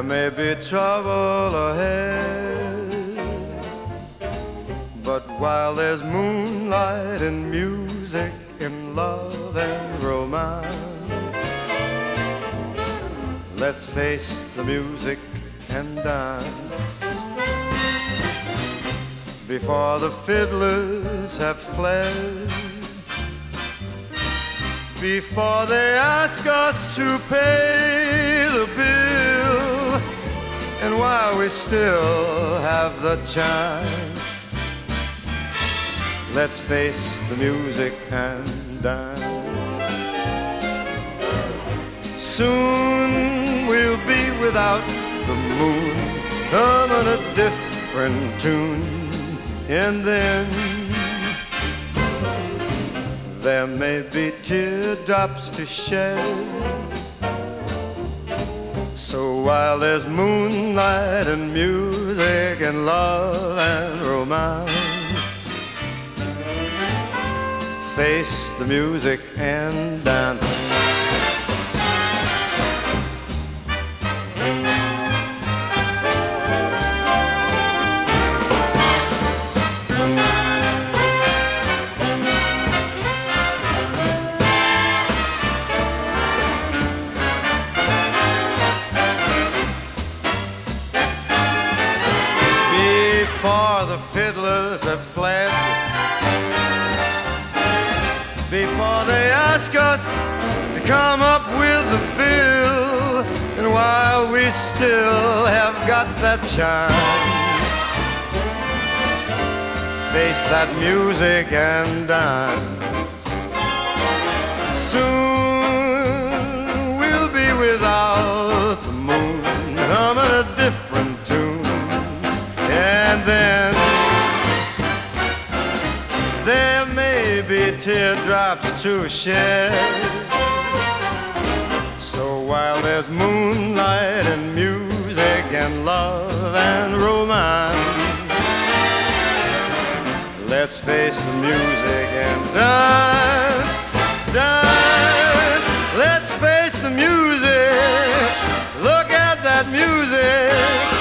may be trouble ahead, but while there's moonlight and music and love and romance, let's face the music and dance. Before the fiddlers have fled, before they ask us to pay the bill, and while we still have the chance, let's face the music and dance. Soon we'll be without the moon, humming a different tune, and then there may be teardrops to shed. So while there's moonlight and music and love and romance, face the music and dance. Before the fiddlers have fled, before they ask us to come up with the bill, and while we still have got that chance, face that music and dance. Soon we'll be without the moon, humming a different tune, and then there may be teardrops to shed. So while there's moonlight and music and love and romance, let's face the music and dance, dance. Let's face the music, look at that music